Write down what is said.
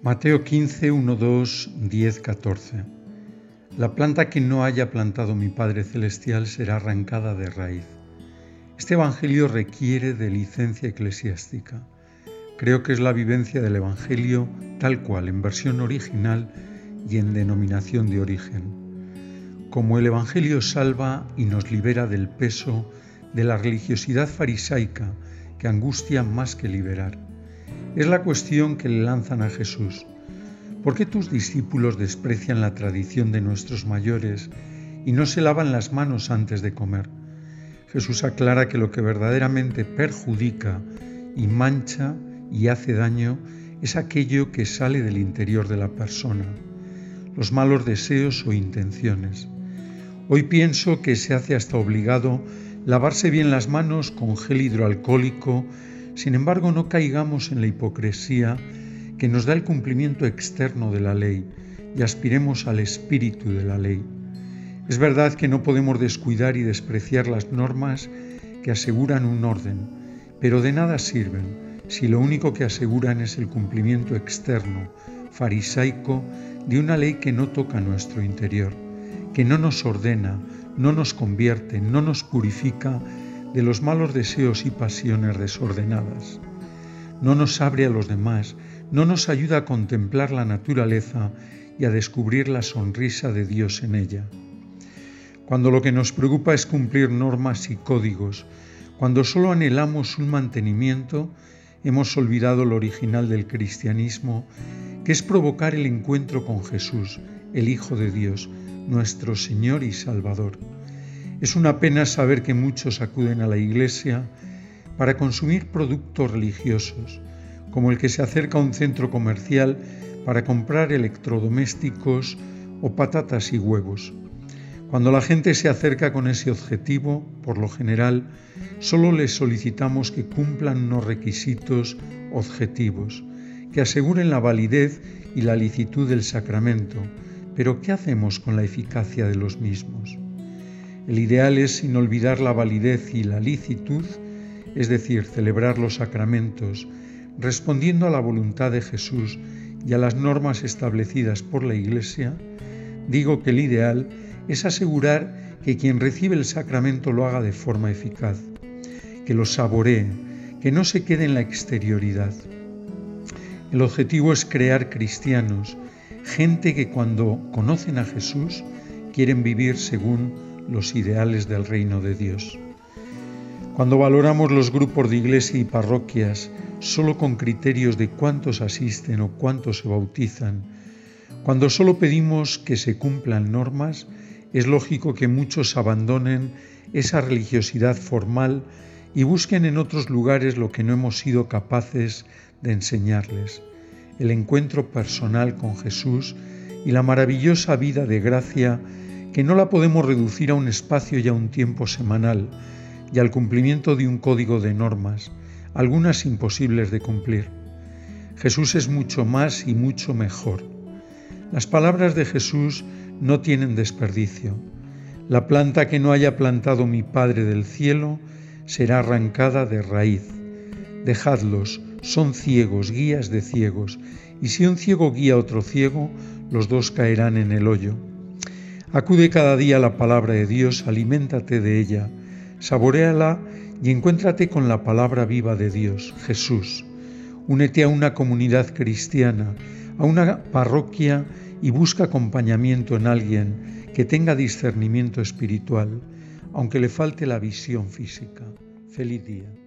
Mateo 15, 1, 2, 10, 14. La planta que no haya plantado mi Padre Celestial será arrancada de raíz. Este Evangelio requiere de licencia eclesiástica. Creo que es la vivencia del Evangelio tal cual, en versión original y en denominación de origen. Como el Evangelio salva y nos libera del peso de la religiosidad farisaica que angustia más que liberar. Es la cuestión que le lanzan a Jesús. ¿Por qué tus discípulos desprecian la tradición de nuestros mayores y no se lavan las manos antes de comer? Jesús aclara que lo que verdaderamente perjudica y mancha y hace daño es aquello que sale del interior de la persona, los malos deseos o intenciones. Hoy pienso que se hace hasta obligado lavarse bien las manos con gel hidroalcohólico. Sin embargo, no caigamos en la hipocresía que nos da el cumplimiento externo de la ley y aspiremos al espíritu de la ley. Es verdad que no podemos descuidar y despreciar las normas que aseguran un orden, pero de nada sirven si lo único que aseguran es el cumplimiento externo, farisaico, de una ley que no toca nuestro interior, que no nos ordena, no nos convierte, no nos purifica de los malos deseos y pasiones desordenadas. No nos abre a los demás, no nos ayuda a contemplar la naturaleza y a descubrir la sonrisa de Dios en ella. Cuando lo que nos preocupa es cumplir normas y códigos, cuando solo anhelamos un mantenimiento, hemos olvidado lo original del cristianismo, que es provocar el encuentro con Jesús, el Hijo de Dios, nuestro Señor y Salvador. Es una pena saber que muchos acuden a la iglesia para consumir productos religiosos, como el que se acerca a un centro comercial para comprar electrodomésticos o patatas y huevos. Cuando la gente se acerca con ese objetivo, por lo general, solo les solicitamos que cumplan unos requisitos objetivos, que aseguren la validez y la licitud del sacramento, pero ¿qué hacemos con la eficacia de los mismos? El ideal es, sin olvidar la validez y la licitud, es decir, celebrar los sacramentos, respondiendo a la voluntad de Jesús y a las normas establecidas por la Iglesia. Digo que el ideal es asegurar que quien recibe el sacramento lo haga de forma eficaz, que lo saboree, que no se quede en la exterioridad. El objetivo es crear cristianos, gente que cuando conocen a Jesús quieren vivir según los ideales del reino de Dios. Cuando valoramos los grupos de iglesia y parroquias solo con criterios de cuántos asisten o cuántos se bautizan, cuando solo pedimos que se cumplan normas, es lógico que muchos abandonen esa religiosidad formal y busquen en otros lugares lo que no hemos sido capaces de enseñarles: el encuentro personal con Jesús y la maravillosa vida de gracia que no la podemos reducir a un espacio y a un tiempo semanal y al cumplimiento de un código de normas, algunas imposibles de cumplir. Jesús es mucho más y mucho mejor. Las palabras de Jesús no tienen desperdicio. La planta que no haya plantado mi Padre del cielo será arrancada de raíz. Dejadlos, son ciegos, guías de ciegos, y si un ciego guía a otro ciego, los dos caerán en el hoyo. Acude cada día a la palabra de Dios, aliméntate de ella, saboréala y encuéntrate con la palabra viva de Dios, Jesús. Únete a una comunidad cristiana, a una parroquia y busca acompañamiento en alguien que tenga discernimiento espiritual, aunque le falte la visión física. Feliz día.